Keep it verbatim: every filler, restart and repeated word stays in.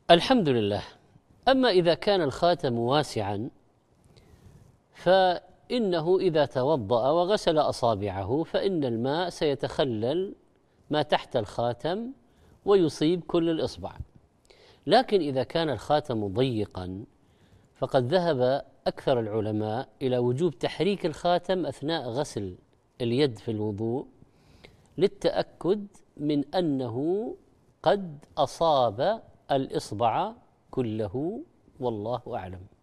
الحمد لله. أما إذا كان الخاتم واسعا فإنه إذا توضأ وغسل أصابعه فإن الماء سيتخلل ما تحت الخاتم ويصيب كل الإصبع. لكن إذا كان الخاتم ضيقا فقد ذهب أكثر العلماء إلى وجوب تحريك الخاتم أثناء غسل اليد في الوضوء للتأكد من أنه قد أصاب الإصبع كله، والله أعلم.